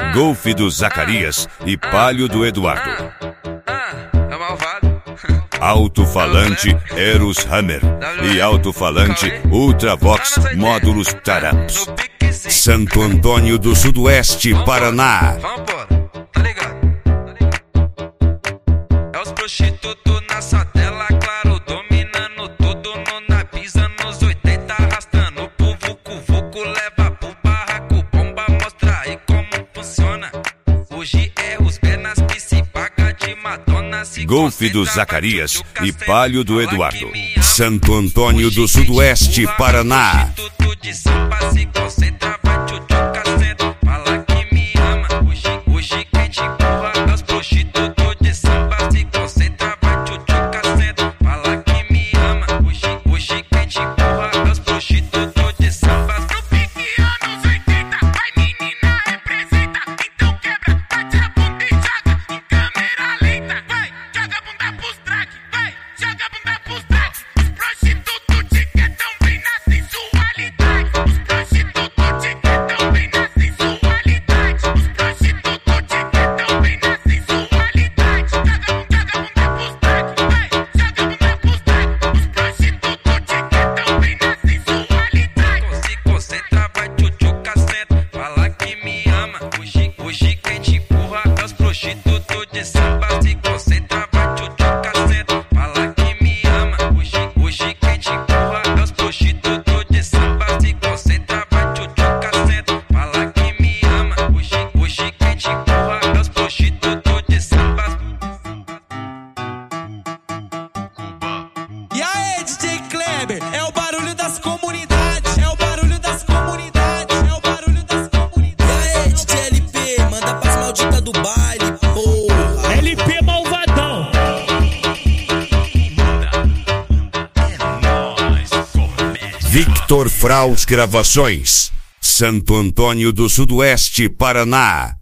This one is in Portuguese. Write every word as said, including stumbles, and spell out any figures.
Golf do Zacarias e Palio do Eduardo. Alto-falante Eros Hammer e alto-falante Ultravox Módulos Taramps. Santo Antônio do Sudoeste, Paraná. Tá ligado? É os prostitutos na sua tela, claro, dominando tudo no nabis, anos oitenta, arrastando pro vucu-vucu, leva pro barraco, bomba, mostra aí como funciona. Hoje é os penas que se paga de Madonna. Golf do Zacarias e Palio do Eduardo. Santo Antônio do Sudoeste, Paraná. É o barulho das comunidades, é o barulho das comunidades, é o barulho das comunidades. E aí, D J L P, manda pras malditas do baile, porra. L P malvadão. Victor Fraus Gravações. Santo Antônio do Sudoeste, Paraná.